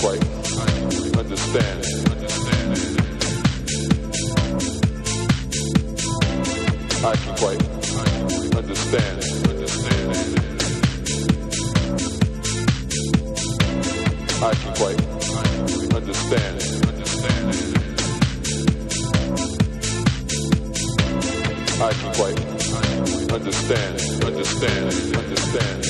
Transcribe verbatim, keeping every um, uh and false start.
quite understand it. I can quite understand it. I can quite understand it. I can quite understand it, understand it, understand it.